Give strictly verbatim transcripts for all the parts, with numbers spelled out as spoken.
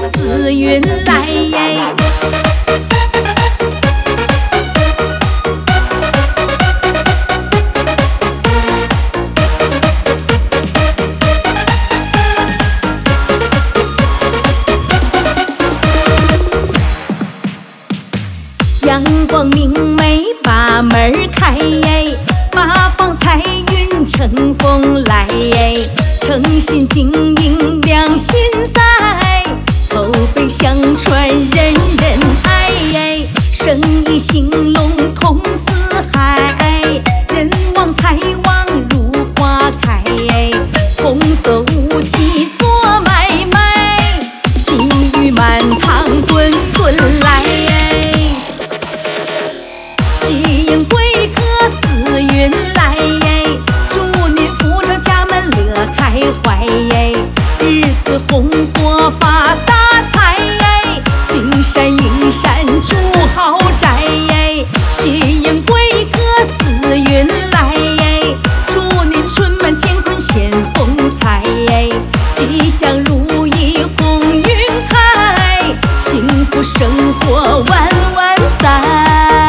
似云来。阳光明媚把门开，八方财运乘风来，诚心经营良心在，口碑相传人人爱，生意兴隆通四海，人旺财旺如花开，红色武器做买卖，金玉满堂滚滚来，喜迎贵客似云来，祝您福成家门乐开怀，日子红火发大财，金山银山住豪宅，喜迎贵客似云来，祝您春满乾坤显风采，吉祥如意鸿运开，幸福生活万万载。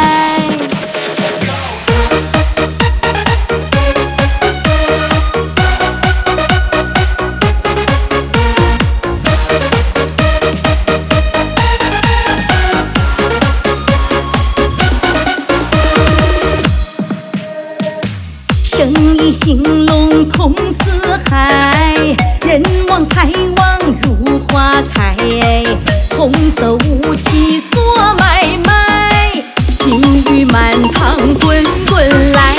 生意兴隆通四海，人旺财旺如花开，红色武器做买卖，金玉满堂滚滚来，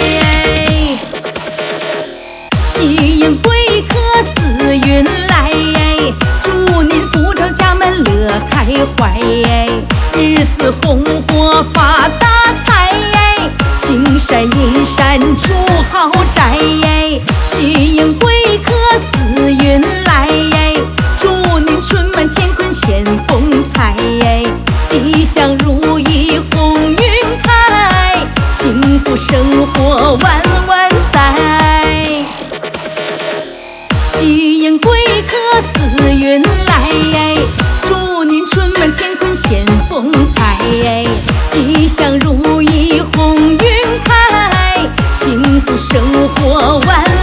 喜迎贵客似云来，祝您福成家门乐开怀，日子红火发大财，金山银山住豪宅，喜迎贵客似云来，祝您春满乾坤显风采，吉祥如意鸿运开，幸福生活万万载。喜迎贵客似云来，祝您春满乾坤显风采，吉祥如意鸿运开，幸福生活万